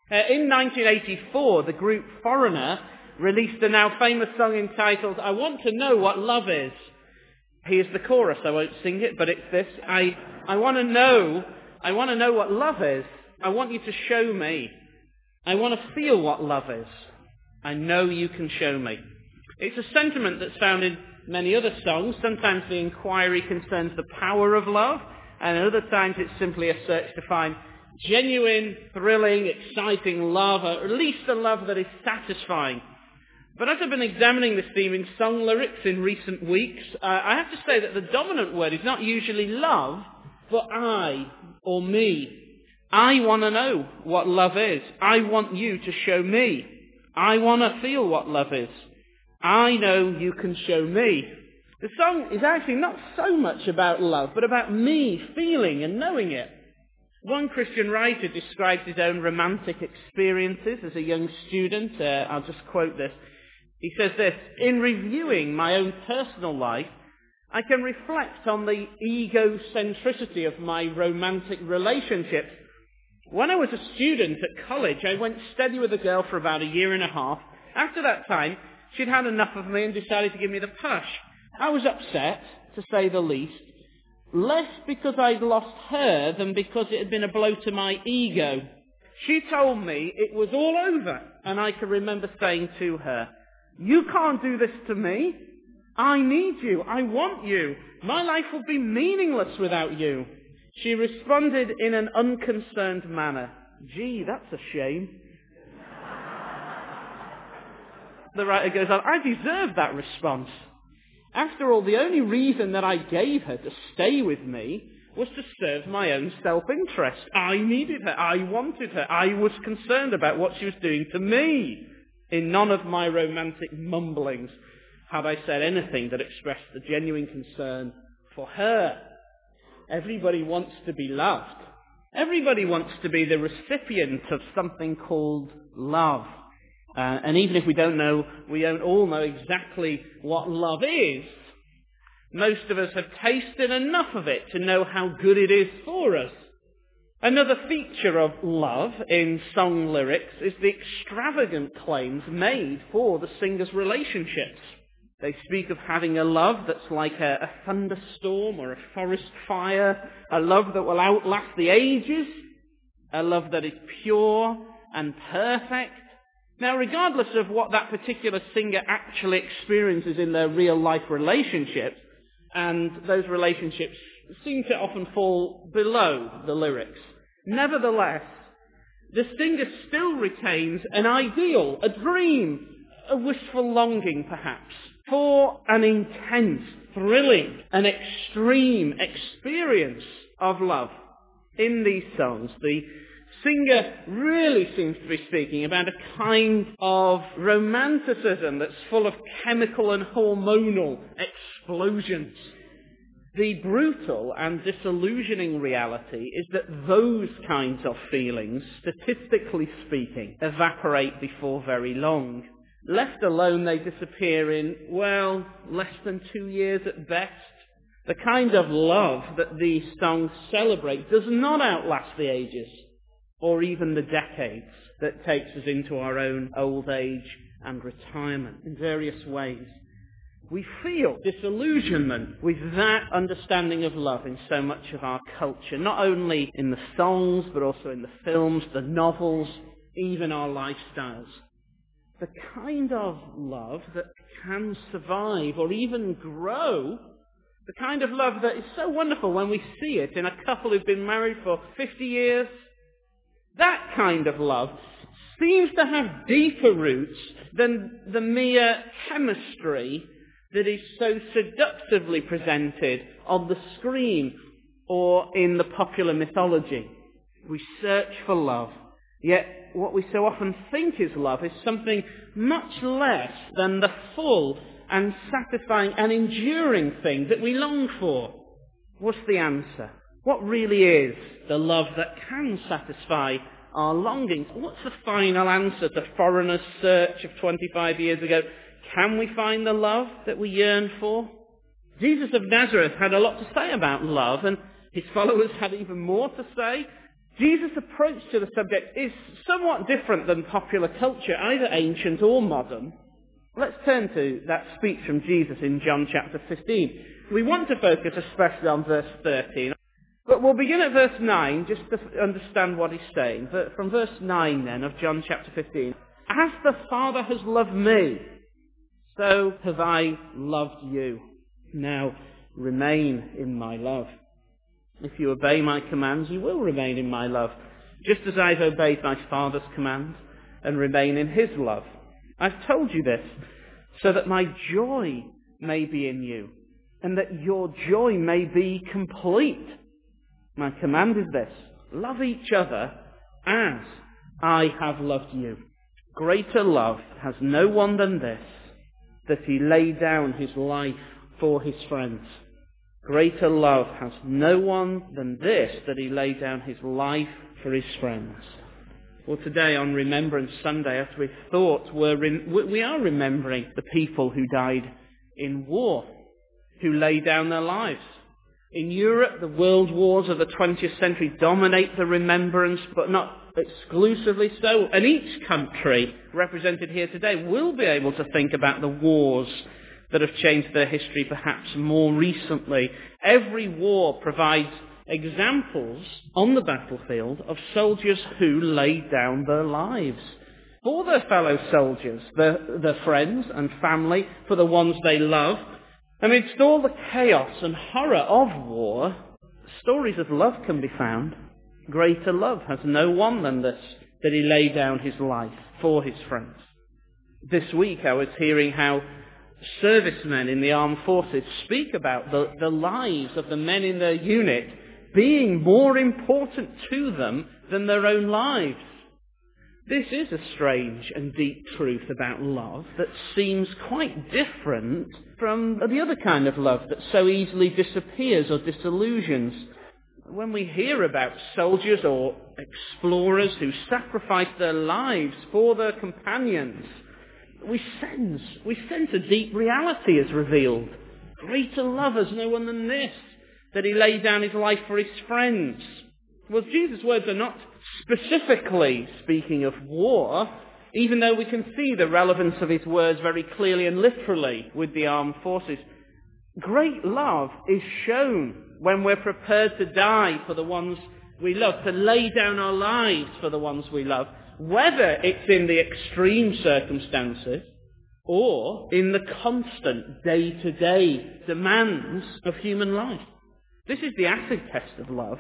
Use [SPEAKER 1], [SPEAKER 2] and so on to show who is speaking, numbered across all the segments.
[SPEAKER 1] In 1984, the group Foreigner released a now famous song entitled, "I Want to Know What Love Is." Here's the chorus. I won't sing it, but it's this. I want to know what love is. I want you to show me. I want to feel what love is. I know you can show me. It's a sentiment that's found in many other songs. Sometimes the inquiry concerns the power of love, and at other times it's simply a search to find genuine, thrilling, exciting love, or at least a love that is satisfying. But as I've been examining this theme in song lyrics in recent weeks, I have to say that the dominant word is not usually love, but I, or me. I want to know what love is. I want you to show me. I want to feel what love is. I know you can show me. The song is actually not so much about love, but about me feeling and knowing it. One Christian writer describes his own romantic experiences as a young student. I'll just quote this. He says this: "In reviewing my own personal life, I can reflect on the egocentricity of my romantic relationships. When I was a student at college, I went steady with a girl for about a year and a half. After that time, she'd had enough of me and decided to give me the push. I was upset, to say the least. Less because I'd lost her than because it had been a blow to my ego. She told me it was all over, and I can remember saying to her, 'You can't do this to me. I need you. I want you. My life would be meaningless without you.' She responded in an unconcerned manner, 'Gee, that's a shame.'" The writer goes on, "I deserved that response. After all, the only reason that I gave her to stay with me was to serve my own self-interest. I needed her. I wanted her. I was concerned about what she was doing to me. In none of my romantic mumblings had I said anything that expressed a genuine concern for her." Everybody wants to be loved. Everybody wants to be the recipient of something called love. And even if we don't all know exactly what love is, most of us have tasted enough of it to know how good it is for us. Another feature of love in song lyrics is the extravagant claims made for the singer's relationships. They speak of having a love that's like a thunderstorm or a forest fire, a love that will outlast the ages, a love that is pure and perfect. Now, regardless of what that particular singer actually experiences in their real-life relationships, and those relationships seem to often fall below the lyrics, nevertheless, the singer still retains an ideal, a dream, a wistful longing, perhaps, for an intense, thrilling, and extreme experience of love. In these songs, the singer really seems to be speaking about a kind of romanticism that's full of chemical and hormonal explosions. The brutal and disillusioning reality is that those kinds of feelings, statistically speaking, evaporate before very long. Left alone, they disappear in, less than 2 years at best. The kind of love that these songs celebrate does not outlast the ages, or even the decades that takes us into our own old age and retirement in various ways. We feel disillusionment with that understanding of love in so much of our culture, not only in the songs, but also in the films, the novels, even our lifestyles. The kind of love that can survive or even grow, the kind of love that is so wonderful when we see it in a couple who've been married for 50 years, that kind of love seems to have deeper roots than the mere chemistry that is so seductively presented on the screen or in the popular mythology. We search for love, yet what we so often think is love is something much less than the full and satisfying and enduring thing that we long for. What's the answer? What really is the love that can satisfy our longings? What's the final answer to Foreigner's search of 25 years ago? Can we find the love that we yearn for? Jesus of Nazareth had a lot to say about love, and his followers had even more to say. Jesus' approach to the subject is somewhat different than popular culture, either ancient or modern. Let's turn to that speech from Jesus in John chapter 15. We want to focus especially on verse 13. But we'll begin at verse 9 just to understand what he's saying. From verse 9 then of John chapter 15. As the Father has loved me, so have I loved you. Now remain in my love. If you obey my commands, you will remain in my love, just as I've obeyed my Father's command and remain in his love. I've told you this so that my joy may be in you and that your joy may be complete. My command is this: love each other as I have loved you. Greater love has no one than this, that he laid down his life for his friends. Greater love has no one than this, that he laid down his life for his friends. Well, today on Remembrance Sunday, as we've thought, we are remembering the people who died in war, who laid down their lives. In Europe, the world wars of the 20th century dominate the remembrance, but not exclusively so. And each country represented here today will be able to think about the wars that have changed their history perhaps more recently. Every war provides examples on the battlefield of soldiers who laid down their lives for their fellow soldiers, their friends and family, for the ones they love. Amidst all the chaos and horror of war, stories of love can be found. Greater love has no one than this, that he laid down his life for his friends. This week I was hearing how servicemen in the armed forces speak about the lives of the men in their unit being more important to them than their own lives. This is a strange and deep truth about love that seems quite different from the other kind of love that so easily disappears or disillusions. When we hear about soldiers or explorers who sacrifice their lives for their companions, we sense a deep reality is revealed. Greater love has no one than this, that he laid down his life for his friends. Well, Jesus' words are not specifically speaking of war, even though we can see the relevance of his words very clearly and literally with the armed forces. Great love is shown when we're prepared to die for the ones we love, to lay down our lives for the ones we love, whether it's in the extreme circumstances or in the constant day-to-day demands of human life. This is the acid test of love.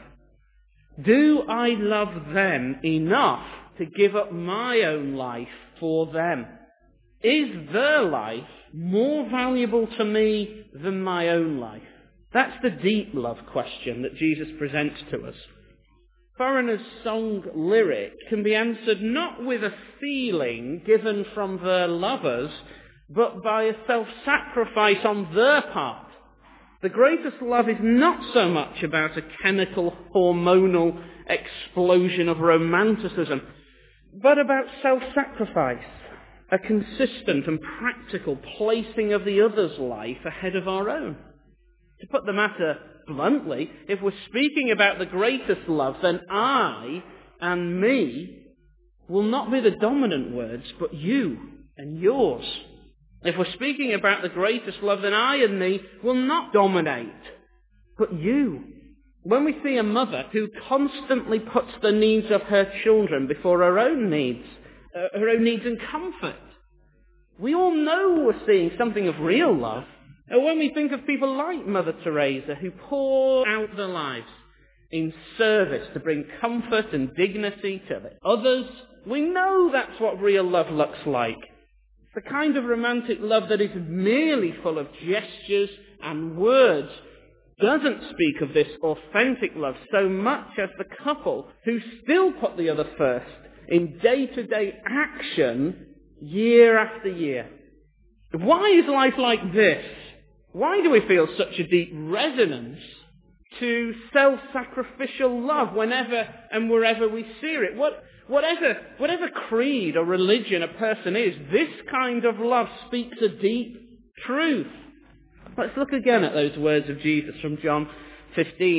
[SPEAKER 1] Do I love them enough to give up my own life for them? Is their life more valuable to me than my own life? That's the deep love question that Jesus presents to us. Foreigner's song lyric can be answered not with a feeling given from their lovers, but by a self-sacrifice on their part. The greatest love is not so much about a chemical, hormonal explosion of romanticism, but about self-sacrifice, a consistent and practical placing of the other's life ahead of our own. To put the matter bluntly, if we're speaking about the greatest love, then I and me will not be the dominant words, but you and yours. If we're speaking about the greatest love, then I and me will not dominate, but you. When we see a mother who constantly puts the needs of her children before her own needs and comfort, we all know we're seeing something of real love. And when we think of people like Mother Teresa, who pour out their lives in service to bring comfort and dignity to others, we know that's what real love looks like. The kind of romantic love that is merely full of gestures and words doesn't speak of this authentic love so much as the couple who still put the other first in day-to-day action year after year. Why is life like this? Why do we feel such a deep resonance to self-sacrificial love whenever and wherever we see it? Whatever creed or religion a person is, this kind of love speaks a deep truth. Let's look again at those words of Jesus from John 15.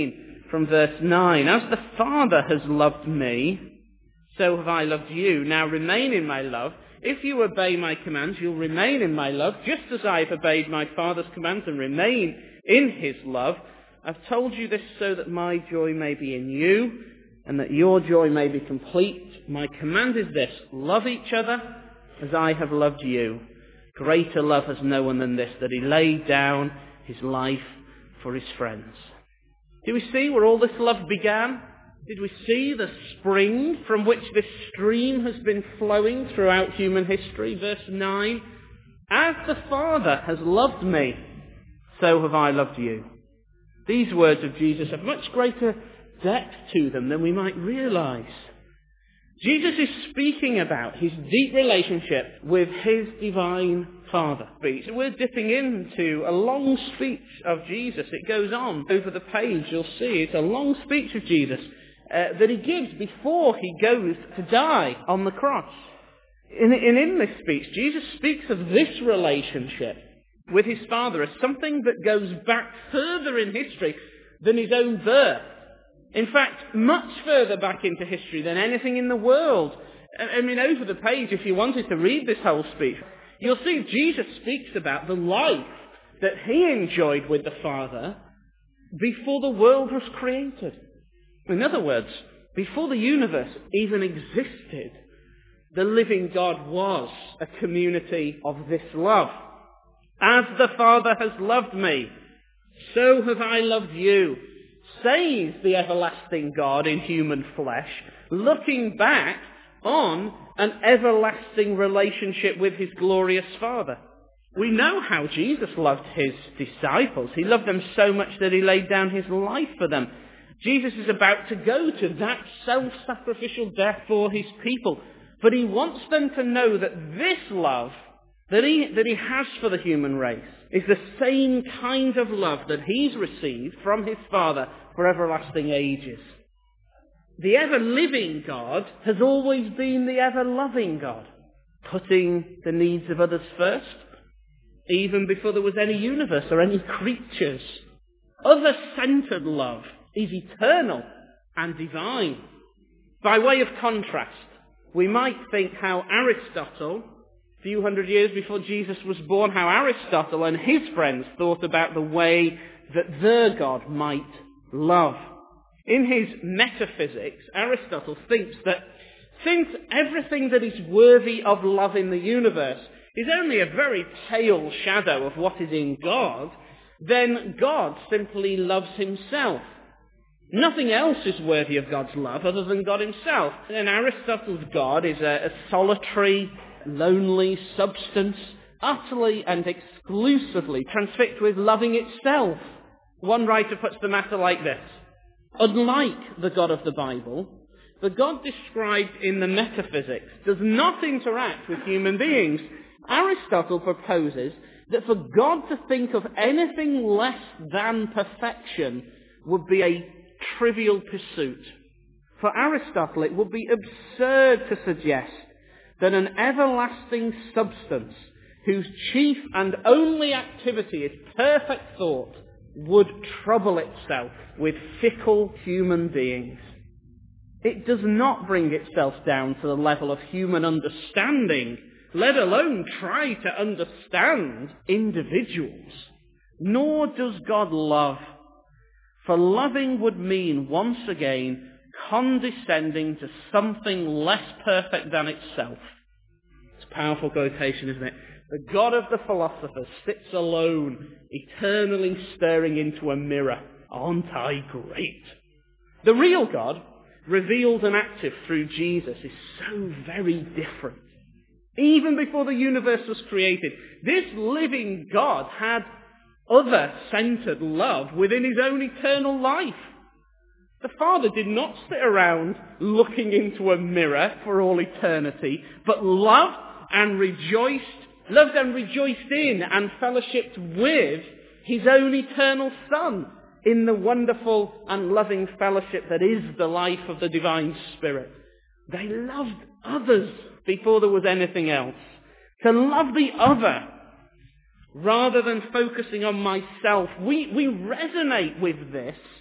[SPEAKER 1] from verse 9. As the Father has loved me, so have I loved you. Now remain in my love. If you obey my commands, you'll remain in my love, just as I have obeyed my Father's commands and remain in his love. I've told you this so that my joy may be in you, and that your joy may be complete. My command is this: love each other as I have loved you. Greater love has no one than this, that he laid down his life for his friends. Do we see where all this love began? Did we see the spring from which this stream has been flowing throughout human history? Verse 9, as the Father has loved me, so have I loved you. These words of Jesus have much greater depth to them than we might realize. Jesus is speaking about his deep relationship with his divine Father. We're dipping into a long speech of Jesus. It goes on over the page. You'll see it's a long speech of Jesus that he gives before he goes to die on the cross. In this speech, Jesus speaks of this relationship with his Father as something that goes back further in history than his own birth. In fact, much further back into history than anything in the world. I mean, over the page, if you wanted to read this whole speech, you'll see Jesus speaks about the life that he enjoyed with the Father before the world was created. In other words, before the universe even existed, the living God was a community of this love. As the Father has loved me, so have I loved you, says the everlasting God in human flesh, looking back on an everlasting relationship with his glorious Father. We know how Jesus loved his disciples. He loved them so much that he laid down his life for them. Jesus is about to go to that self-sacrificial death for his people. But he wants them to know that this love that he has for the human race is the same kind of love that he's received from his Father for everlasting ages. The ever-living God has always been the ever-loving God, putting the needs of others first, even before there was any universe or any creatures. Other-centered love is eternal and divine. By way of contrast, we might think how Aristotle, a few hundred years before Jesus was born, how Aristotle and his friends thought about the way that their God might love. In his Metaphysics, Aristotle thinks that since everything that is worthy of love in the universe is only a very pale shadow of what is in God, then God simply loves himself. Nothing else is worthy of God's love other than God himself. And Aristotle's God is a solitary, lonely substance, utterly and exclusively transfixed with loving itself. One writer puts the matter like this: unlike the God of the Bible, the God described in the Metaphysics does not interact with human beings. Aristotle proposes that for God to think of anything less than perfection would be a trivial pursuit. For Aristotle, it would be absurd to suggest that an everlasting substance whose chief and only activity is perfect thought would trouble itself with fickle human beings. It does not bring itself down to the level of human understanding, let alone try to understand individuals. Nor does God love. For loving would mean, once again, condescending to something less perfect than itself. It's a powerful quotation, isn't it? The God of the philosophers sits alone, eternally staring into a mirror. Aren't I great? The real God, revealed and active through Jesus, is so very different. Even before the universe was created, this living God had other-centered love within his own eternal life. The Father did not sit around looking into a mirror for all eternity, but loved and rejoiced in and fellowshiped with his own eternal Son in the wonderful and loving fellowship that is the life of the divine Spirit. They loved others before there was anything else. To love the other rather than focusing on myself. We resonate with this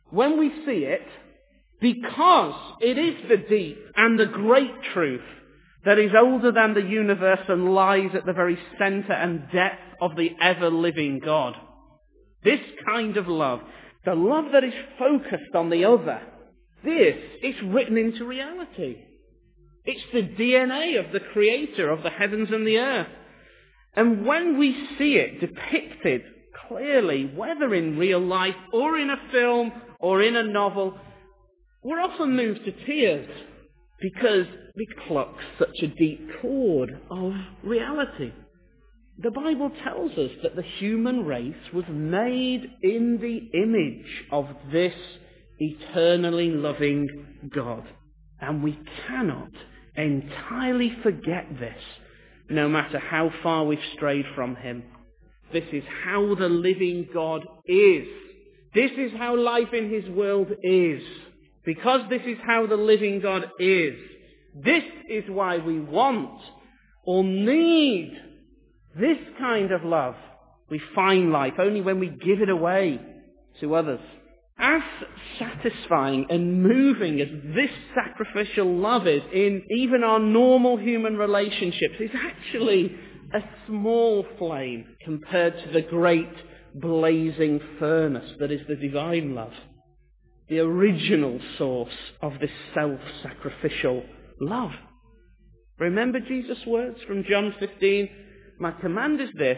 [SPEAKER 1] When we see it, because it is the deep and the great truth that is older than the universe and lies at the very center and depth of the ever-living God. This kind of love, the love that is focused on the other, this is written into reality. It's the DNA of the Creator of the heavens and the earth. And when we see it depicted clearly, whether in real life or in a film or in a novel, we're often moved to tears because it plucks such a deep chord of reality. The Bible tells us that the human race was made in the image of this eternally loving God. And we cannot entirely forget this, no matter how far we've strayed from him. This is how the living God is. This is how life in his world is. Because this is how the living God is, this is why we want or need this kind of love. We find life only when we give it away to others. As satisfying and moving as this sacrificial love is in even our normal human relationships, it's actually a small flame compared to the great blazing furnace that is the divine love. The original source of this self-sacrificial love. Remember Jesus' words from John 15? My command is this: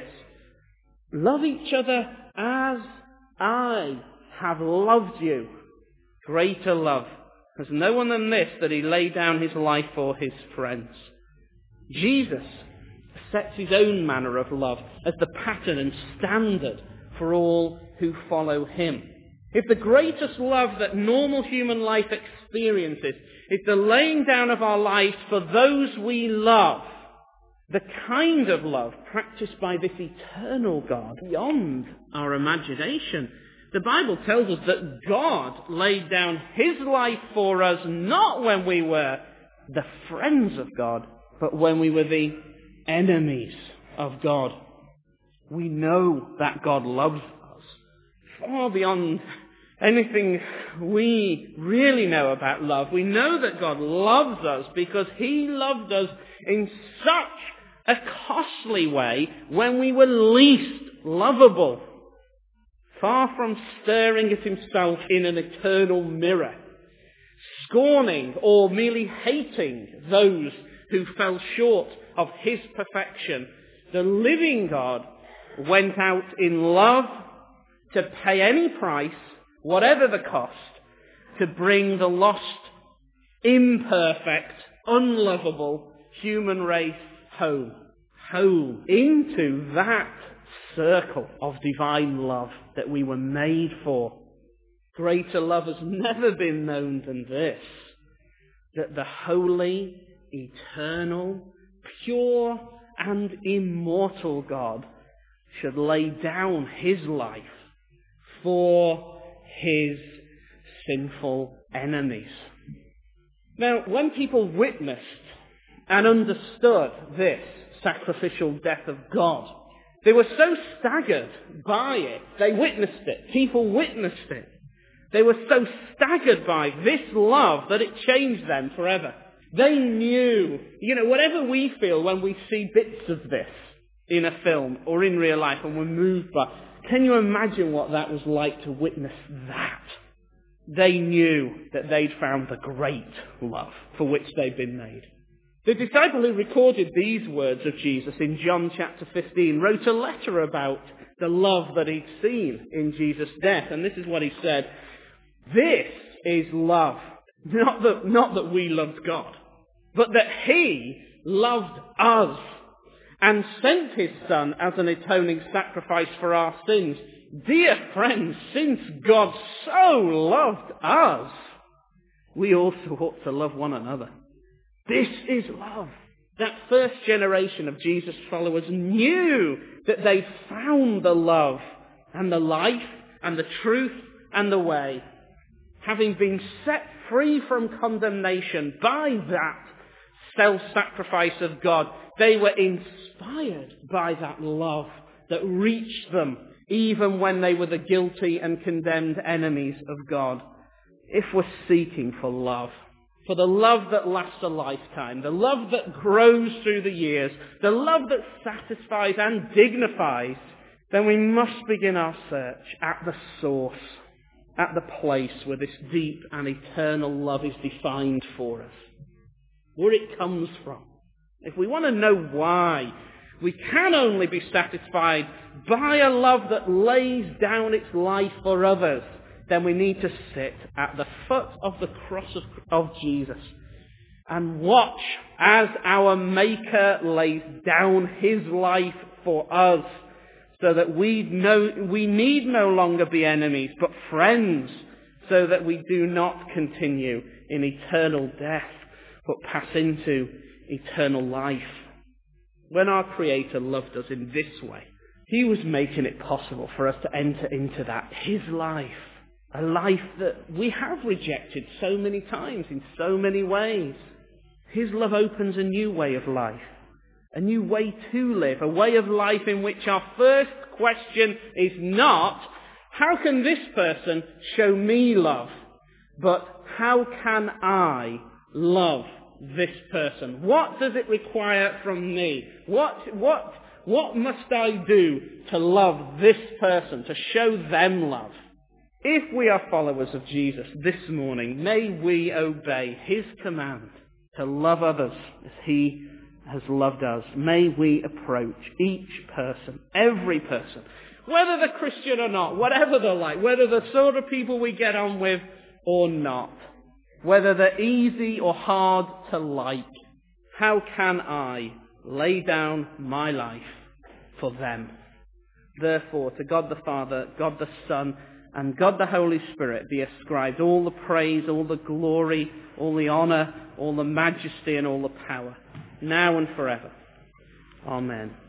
[SPEAKER 1] love each other as I have loved you. Greater love has no one than this, that he laid down his life for his friends. Jesus sets his own manner of love as the pattern and standard for all who follow him. If the greatest love that normal human life experiences is the laying down of our lives for those we love, the kind of love practiced by this eternal God beyond our imagination, the Bible tells us that God laid down his life for us not when we were the friends of God, but when we were the enemies of God. We know that God loves us far beyond anything we really know about love. We know that God loves us because he loved us in such a costly way when we were least lovable, far from staring at himself in an eternal mirror, scorning or merely hating those who fell short of his perfection. The living God went out in love to pay any price, whatever the cost, to bring the lost, imperfect, unlovable human race home into that circle of divine love that we were made for. Greater love has never been known than this, that the holy, eternal, pure and immortal God should lay down his life for his sinful enemies. Now, when people witnessed and understood this sacrificial death of God, they were so staggered by it. They witnessed it. People witnessed it. They were so staggered by this love that it changed them forever. They knew, whatever we feel when we see bits of this in a film or in real life and we're moved by, can you imagine what that was like to witness that? They knew that they'd found the great love for which they'd been made. The disciple who recorded these words of Jesus in John chapter 15 wrote a letter about the love that he'd seen in Jesus' death. And this is what he said: this is love. Not that we loved God, but that he loved us and sent his Son as an atoning sacrifice for our sins. Dear friends, since God so loved us, we also ought to love one another. This is love. That first generation of Jesus' followers knew that they'd found the love and the life and the truth and the way. Having been set free from condemnation by that self-sacrifice of God, they were inspired by that love that reached them even when they were the guilty and condemned enemies of God. If we're seeking for love, for the love that lasts a lifetime, the love that grows through the years, the love that satisfies and dignifies, then we must begin our search at the source, at the place where this deep and eternal love is defined for us, where it comes from. If we want to know why, we can only be satisfied by a love that lays down its life for others, then we need to sit at the foot of the cross of Jesus and watch as our Maker lays down his life for us, so that we need no longer be enemies, but friends, so that we do not continue in eternal death, but pass into eternal life. When our Creator loved us in this way, he was making it possible for us to enter into that, his life, a life that we have rejected so many times in so many ways. His love opens a new way of life, a new way to live, a way of life in which our first question is not, how can this person show me love? But how can I love this person? What does it require from me? What must I do to love this person, to show them love? If we are followers of Jesus this morning, may we obey his command to love others as he has loved us. May we approach each person, every person, whether they're Christian or not, whatever they're like, whether they're sort of people we get on with or not, whether they're easy or hard to like. How can I lay down my life for them? Therefore, to God the Father, God the Son, and God the Holy Spirit be ascribed all the praise, all the glory, all the honor, all the majesty, and all the power, now and forever. Amen.